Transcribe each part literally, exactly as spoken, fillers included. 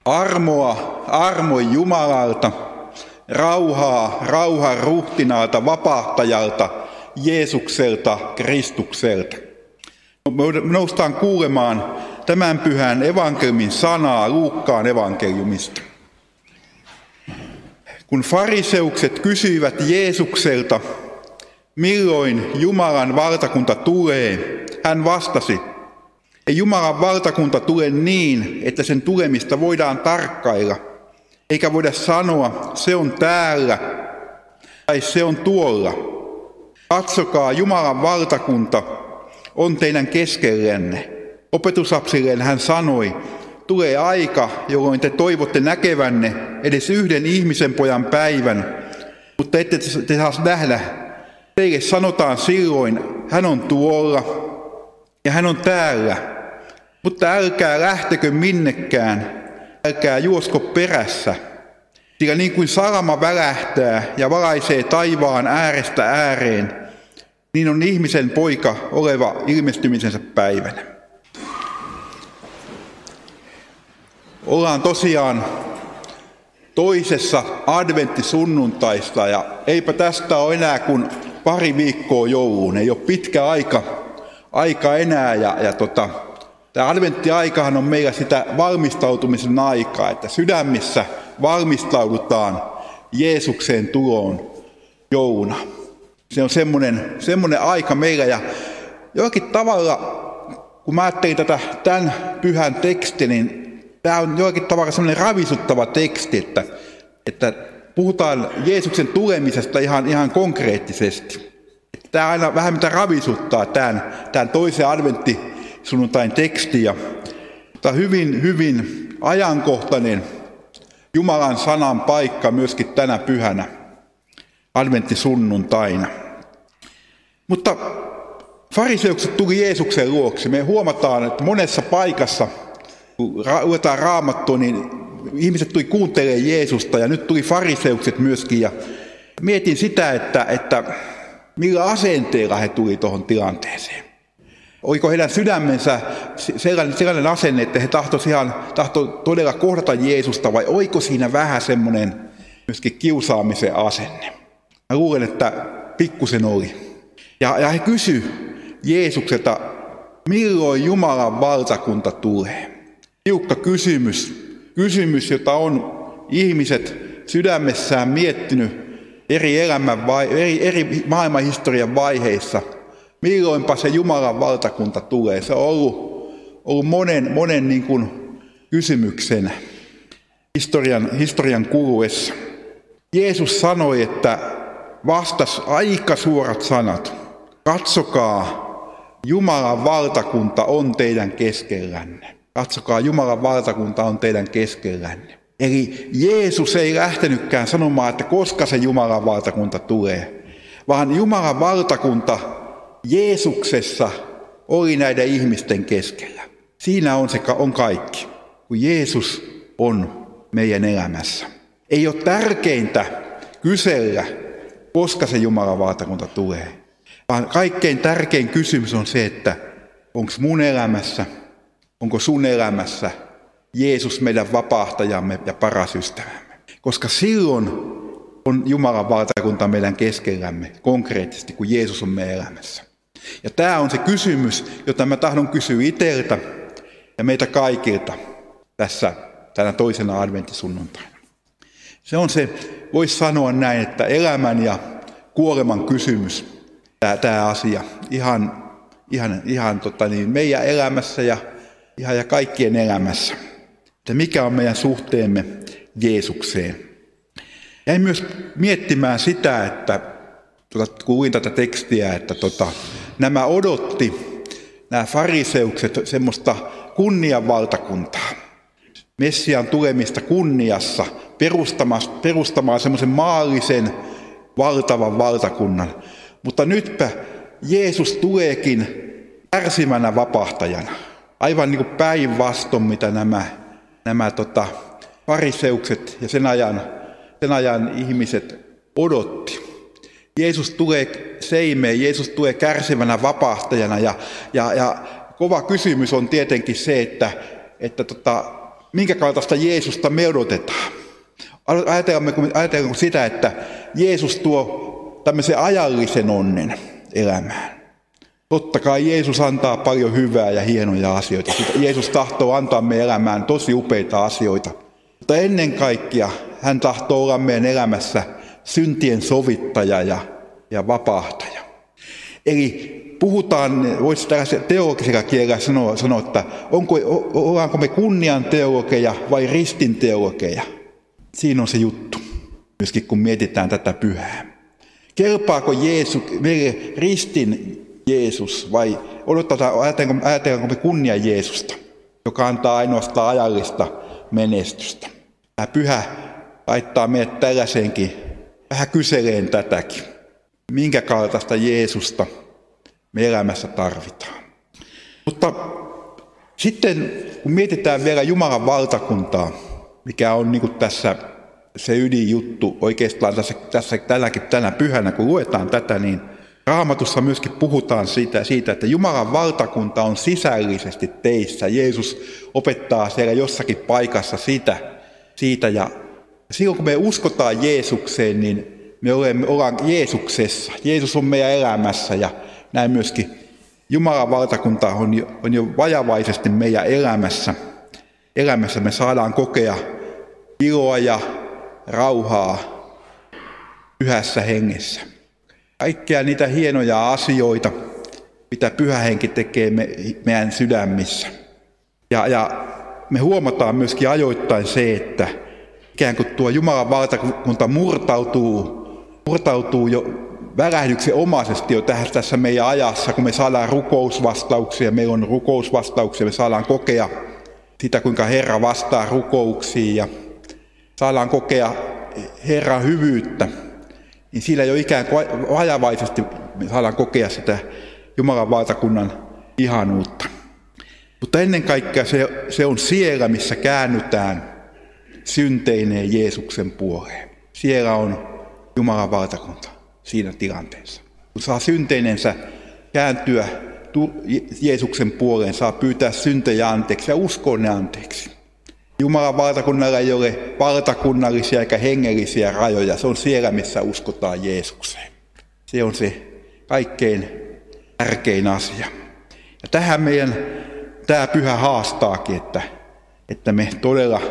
Armoa, armon Jumalalta, rauhaa, rauhan ruhtinaalta, vapahtajalta, Jeesukselta, Kristukselta. Me noustaan kuulemaan tämän pyhän evankeliumin sanaa Luukkaan evankeliumista. Kun fariseukset kysyivät Jeesukselta, milloin Jumalan valtakunta tulee, hän vastasi, ei Jumalan valtakunta tule niin, että sen tulemista voidaan tarkkailla, eikä voida sanoa, se on täällä tai se on tuolla. Katsokaa, Jumalan valtakunta on teidän keskellänne. Opetuslapsilleen hän sanoi, tulee aika, jolloin te toivotte näkevänne edes yhden ihmisen pojan päivän, mutta ette te saa nähdä. Teille sanotaan silloin, hän on tuolla ja hän on täällä, mutta älkää lähtekö minnekään, älkää juosko perässä, sillä niin kuin salama välähtää ja valaisee taivaan äärestä ääreen, niin on ihmisen poika oleva ilmestymisensä päivänä. Ollaan tosiaan toisessa adventtisunnuntaista ja eipä tästä ole enää kuin pari viikkoa jouluun. Ei ole pitkä aika, aika enää ja, ja tota, tämä adventtiaikahan on meillä sitä valmistautumisen aikaa, että sydämissä valmistaudutaan Jeesuksen tuloon jouluna. Se on semmoinen, semmoinen aika meillä ja jollakin tavalla, kun mä ajattelin tätä tämän pyhän tekstin, niin tämä on jollakin tavalla semmoinen ravisuttava teksti, että, että puhutaan Jeesuksen tulemisesta ihan, ihan konkreettisesti. Tämä aina vähän mitä ravisuttaa tämän, tämän toisen adventtisunnuntain teksti. Ja, mutta hyvin, hyvin ajankohtainen Jumalan sanan paikka myöskin tänä pyhänä adventtisunnuntaina. Mutta fariseukset tuli Jeesuksen luokse. Me huomataan, että monessa paikassa, kun luetaan Raamattua, niin ihmiset tuli kuuntelemaan Jeesusta ja nyt tuli fariseukset myöskin. Ja mietin sitä, että, että millä asenteella he tuli tuohon tilanteeseen. Oliko heidän sydämensä sellainen, sellainen asenne, että he tahtoivat ihan tahto todella kohdata Jeesusta vai oiko siinä vähän semmoinen myöskin kiusaamisen asenne? Mä luulen, että pikkusen oli. Ja, ja he kysyivät Jeesukselta, milloin Jumalan valtakunta tulee? Tiukka kysymys, kysymys, jota on ihmiset sydämessään miettinyt eri, elämän vai, eri, eri maailmanhistorian vaiheissa. Milloinpa se Jumalan valtakunta tulee? Se on ollut, ollut monen, monen niin kuin kysymyksen historian, historian kuluessa. Jeesus sanoi, että vastasi aika suorat sanat. Katsokaa, Jumalan valtakunta on teidän keskellänne. Katsokaa, Jumalan valtakunta on teidän keskellänne. Eli Jeesus ei lähtenytkään sanomaan, että koska se Jumalan valtakunta tulee, vaan Jumalan valtakunta Jeesuksessa oli näiden ihmisten keskellä. Siinä on, se, on kaikki, kun Jeesus on meidän elämässä. Ei ole tärkeintä kysellä, koska se Jumalan valtakunta tulee, vaan kaikkein tärkein kysymys on se, että onko mun elämässä, onko sun elämässä Jeesus meidän vapahtajamme ja paras ystävämme. Koska silloin on Jumalan valtakunta meidän keskellämme konkreettisesti, kun Jeesus on meidän elämässä. Ja tämä on se kysymys, jota mä tahdon kysyä itseltä ja meitä kaikilta tässä tänä toisena adventtisunnuntaina. Se on se, voisi sanoa näin, että elämän ja kuoleman kysymys, tämä, tämä asia, ihan, ihan, ihan tota niin, meidän elämässä ja, ihan ja kaikkien elämässä. Että mikä on meidän suhteemme Jeesukseen. Jäin myös miettimään sitä, että tuota, kun luin tätä tekstiä, että tota, nämä odotti, nämä fariseukset, semmoista kunnianvaltakuntaa. Messian tulemista kunniassa, perustamaan, perustamaan semmoisen maallisen valtavan valtakunnan. Mutta nytpä Jeesus tuleekin kärsimänä vapahtajana. Aivan niin kuin päinvastoin, mitä nämä, nämä tota, fariseukset ja sen ajan, sen ajan ihmiset odotti. Jeesus tulee seimeen, Jeesus tulee kärsivänä vapahtajana ja, ja, ja kova kysymys on tietenkin se, että, että tota, minkä kaltaista Jeesusta me odotetaan. Ajatellaanko, ajatellaanko sitä, että Jeesus tuo tämmöisen ajallisen onnen elämään. Totta kai Jeesus antaa paljon hyvää ja hienoja asioita. Jeesus tahtoo antaa meidän elämään tosi upeita asioita. Mutta ennen kaikkea hän tahtoo olla meidän elämässä syntien sovittaja ja, ja vapahtaja. Eli puhutaan, voisi tällaisella teologisella kielellä sanoa, sanoa että onko, ollaanko me kunnian teologeja vai ristin teologeja. Siinä on se juttu, myöskin kun mietitään tätä pyhää. Kelpaako Jeesus, meille ristin Jeesus vai ajatellaanko, ajatellaanko me kunnia Jeesusta, joka antaa ainoastaan ajallista menestystä. Tämä pyhä laittaa meidät tällaiseenkin, vähän kyseleen tätäkin. Minkä kaltaista Jeesusta me elämässä tarvitaan. Mutta sitten kun mietitään vielä Jumalan valtakuntaa, mikä on niin kuin tässä se ydinjuttu oikeastaan tässä, tässä tälläkin, tänä pyhänä, kun luetaan tätä, niin Raamatussa myöskin puhutaan siitä, siitä, että Jumalan valtakunta on sisällisesti teissä. Jeesus opettaa siellä jossakin paikassa sitä, siitä ja silloin kun me uskotaan Jeesukseen, niin me olemme, ollaan Jeesuksessa. Jeesus on meidän elämässä ja näin myöskin Jumalan valtakunta on jo, on jo vajavaisesti meidän elämässä. Elämässä me saadaan kokea iloa ja rauhaa pyhässä hengessä. Kaikkia niitä hienoja asioita, mitä Pyhä Henki tekee me, meidän sydämissä. Ja, ja me huomataan myöskin ajoittain se, että ikään kuin tuo Jumalan valtakunta murtautuu, murtautuu jo välähdyksen omaisesti jo tässä meidän ajassa, kun me saadaan rukousvastauksia, meillä on rukousvastauksia, me saadaan kokea sitä, kuinka Herra vastaa rukouksiin ja saadaan kokea Herran hyvyyttä. Niin sillä jo ikään kuin vajavaisesti me saadaan kokea sitä Jumalan valtakunnan ihanuutta. Mutta ennen kaikkea se, se on siellä, missä käännytään synteineen Jeesuksen puoleen. Siellä on Jumalan valtakunta siinä tilanteessa. Kun saa synteinensä kääntyä Jeesuksen puoleen, saa pyytää syntejä anteeksi ja uskoa ne anteeksi. Jumalan valtakunnalla ei ole valtakunnallisia eikä hengellisiä rajoja. Se on siellä, missä uskotaan Jeesukseen. Se on se kaikkein tärkein asia. Ja tähän meidän tämä pyhä haastaakin, että, että me todella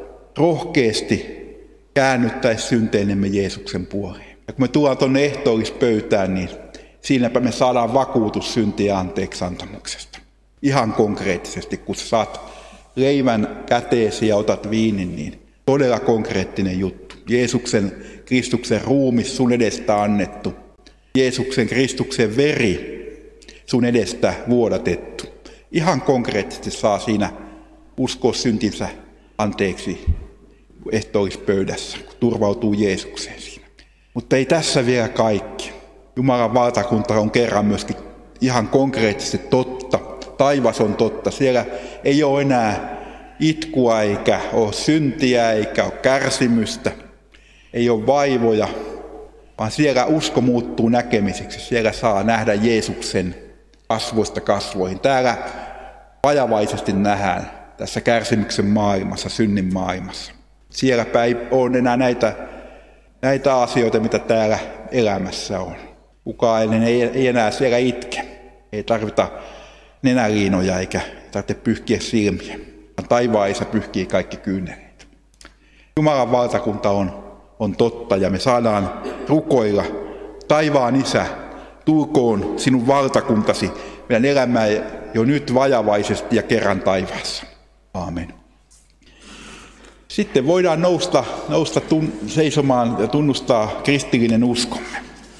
rohkeasti käännyttäisiin synteinemme Jeesuksen puoleen. Ja kun me tullaan tuonne ehtoollispöytään, niin siinäpä me saadaan vakuutus syntien anteeksiantamuksesta. Ihan konkreettisesti, kun saat leivän käteesi ja otat viinin, niin todella konkreettinen juttu. Jeesuksen Kristuksen ruumis sun edestä annettu. Jeesuksen Kristuksen veri sun edestä vuodatettu. Ihan konkreettisesti saa siinä uskoa syntinsä anteeksi ehtoollispöydässä, kun turvautuu Jeesukseen siinä. Mutta ei tässä vielä kaikki. Jumalan valtakunta on kerran myöskin ihan konkreettisesti totta. Taivas on totta. Siellä ei ole enää itkua eikä ole syntiä eikä ole kärsimystä. Ei ole vaivoja, vaan siellä usko muuttuu näkemiseksi. Siellä saa nähdä Jeesuksen kasvoista kasvoihin. Täällä vajavaisesti nähdään tässä kärsimyksen maailmassa, synnin maailmassa. Sielläpä ei ole enää näitä, näitä asioita, mitä täällä elämässä on. Kukaan ei, ei enää siellä itke. Ei tarvita nenäliinoja eikä tarvitse pyyhkiä silmiä. Taivaan Isä pyyhkii kaikki kyyneleet. Jumalan valtakunta on, on totta ja me saadaan rukoilla. Taivaan Isä, tulkoon sinun valtakuntasi meidän elämään jo nyt vajavaisesti ja kerran taivaassa. Aamen. Sitten voidaan nousta, nousta tun, seisomaan ja tunnustaa kristillinen uskomme.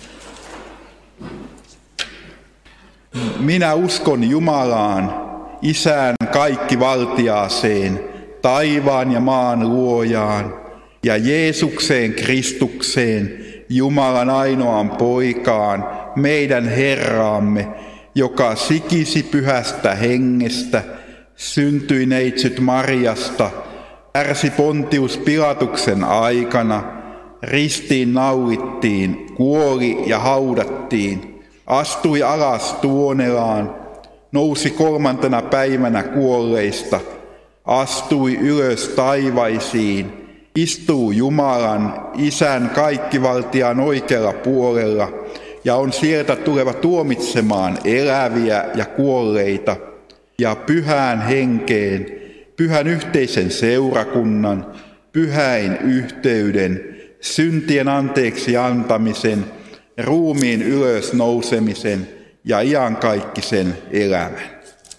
Minä uskon Jumalaan, Isään kaikkivaltiaaseen, taivaan ja maan luojaan, ja Jeesukseen Kristukseen, Jumalan ainoaan poikaan, meidän Herraamme, joka sikisi pyhästä hengestä, syntyi neitsyt Mariasta, kärsi Pontius Pilatuksen aikana, ristiin naulittiin, kuoli ja haudattiin, astui alas tuonelaan, nousi kolmantena päivänä kuolleista, astui ylös taivaisiin, istuu Jumalan, Isän kaikkivaltiaan oikealla puolella ja on sieltä tuleva tuomitsemaan eläviä ja kuolleita ja pyhään henkeen, pyhän yhteisen seurakunnan, pyhäin yhteyden, syntien anteeksi antamisen, ruumiin ylös nousemisen ja iankaikkisen elämän.